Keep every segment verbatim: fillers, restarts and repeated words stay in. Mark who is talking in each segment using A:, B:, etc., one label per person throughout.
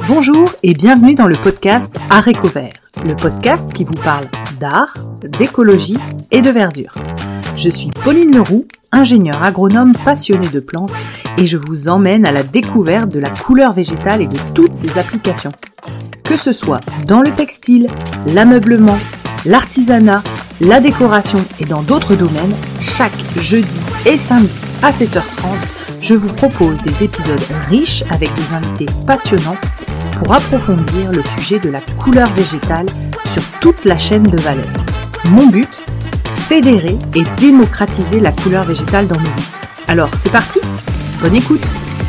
A: Bonjour et bienvenue dans le podcast Haricots Verts, le podcast qui vous parle d'art, d'écologie et de verdure. Je suis Pauline Leroux, ingénieure agronome passionnée de plantes et je vous emmène à la découverte de la couleur végétale et de toutes ses applications. Que ce soit dans le textile, l'ameublement, l'artisanat, la décoration et dans d'autres domaines, chaque jeudi et samedi à sept heures trente, je vous propose des épisodes riches avec des invités passionnants pour approfondir le sujet de la couleur végétale sur toute la chaîne de valeur. Mon but, fédérer et démocratiser la couleur végétale dans nos vies. Alors, c'est parti, bonne écoute.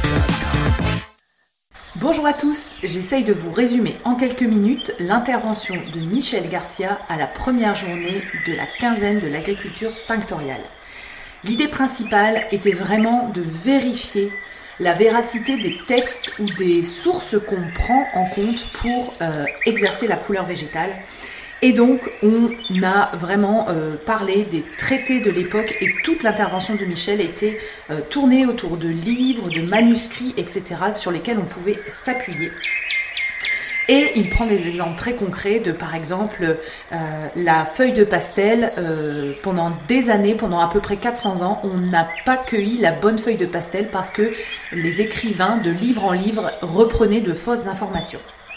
A: Bonjour à tous, j'essaye de vous résumer en quelques minutes l'intervention de Michel Garcia à la première journée de la quinzaine de l'agriculture tinctoriale. L'idée principale était vraiment de vérifier la véracité des textes ou des sources qu'on prend en compte pour euh, exercer la couleur végétale. Et donc, on a vraiment euh, parlé des traités de l'époque et toute l'intervention de Michel était euh, tournée autour de livres, de manuscrits, et cetera sur lesquels on pouvait s'appuyer. Et il prend des exemples très concrets de, par exemple, euh, la feuille de pastel. Euh, pendant des années, pendant à peu près quatre cents ans, on n'a pas cueilli la bonne feuille de pastel parce que les écrivains, de livre en livre, reprenaient de fausses informations.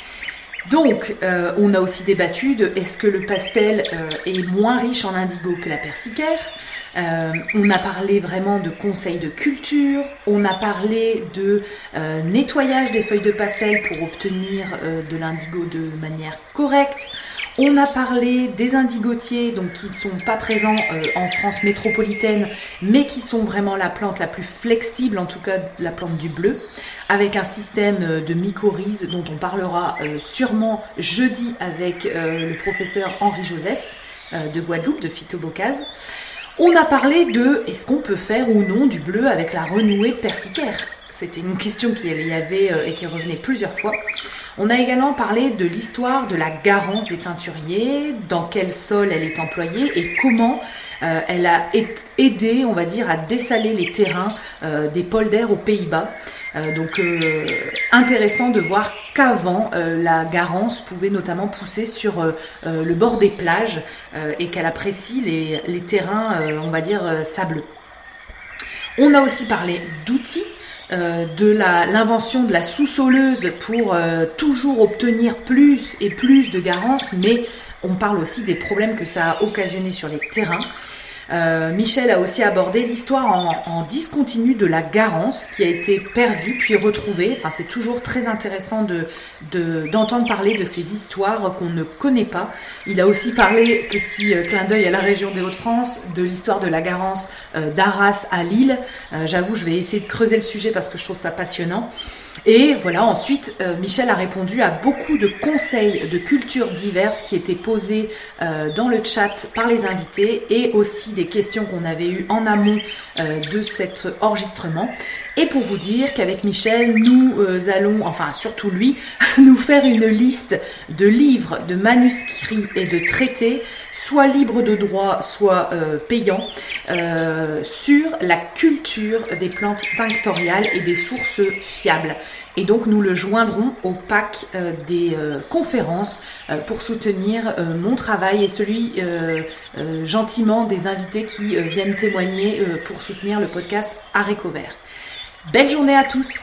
A: Donc, euh, on a aussi débattu de est-ce que le pastel euh, est moins riche en indigo que la persicaire. Euh, on a parlé vraiment de conseils de culture, on a parlé de euh, nettoyage des feuilles de pastel pour obtenir euh, de l'indigo de manière correcte. On a parlé des indigotiers, donc qui ne sont pas présents euh, en France métropolitaine, mais qui sont vraiment la plante la plus flexible, en tout cas la plante du bleu, avec un système de mycorhizes dont on parlera euh, sûrement jeudi avec euh, le professeur Henri Joseph euh, de Guadeloupe, de Phytobocase. On a parlé de est-ce qu'on peut faire ou non du bleu avec la renouée de persicaire. C'était une question qui y avait euh, et qui revenait plusieurs fois. On a également parlé de l'histoire de la garance des teinturiers, dans quel sol elle est employée et comment euh, elle a aidé, on va dire, à dessaler les terrains euh, des polders aux Pays-Bas. Euh, donc euh, intéressant de voir qu'avant euh, la garance pouvait notamment pousser sur euh, euh, le bord des plages euh, et qu'elle apprécie les, les terrains, euh, on va dire, euh, sableux. On a aussi parlé d'outils. Euh, de la, l'invention de la sous-soleuse pour euh, toujours obtenir plus et plus de garance, mais on parle aussi des problèmes que ça a occasionné sur les terrains. Euh, Michel a aussi abordé l'histoire en, en discontinu de la garance qui a été perdue puis retrouvée. Enfin, c'est toujours très intéressant de, de, d'entendre parler de ces histoires qu'on ne connaît pas. Il a aussi parlé, petit clin d'œil à la région des Hauts-de-France, de l'histoire de la garance euh, d'Arras à Lille. Euh, j'avoue, je vais essayer de creuser le sujet parce que je trouve ça passionnant. Et voilà, ensuite, euh, Michel a répondu à beaucoup de conseils de cultures diverses qui étaient posés euh, dans le chat par les invités et aussi des questions qu'on avait eues en amont euh, de cet enregistrement. Et pour vous dire qu'avec Michel, nous euh, allons, enfin surtout lui, nous faire une liste de livres, de manuscrits et de traités, soit libres de droit, soit euh, payants, euh, sur la culture des plantes tinctoriales et des sources fiables. Et donc nous le joindrons au pack euh, des euh, conférences euh, pour soutenir euh, mon travail et celui euh, euh, gentiment des invités qui euh, viennent témoigner euh, pour soutenir le podcast Haricots Verts. Belle journée à tous!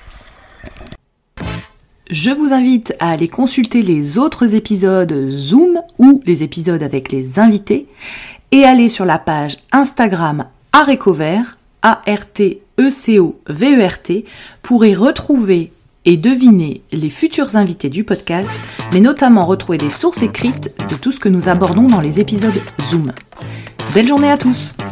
A: Je vous invite à aller consulter les autres épisodes Zoom ou les épisodes avec les invités et aller sur la page Instagram Haricots Verts, A R T E C O V E R T, pour y retrouver et deviner les futurs invités du podcast, mais notamment retrouver des sources écrites de tout ce que nous abordons dans les épisodes Zoom. Belle journée à tous!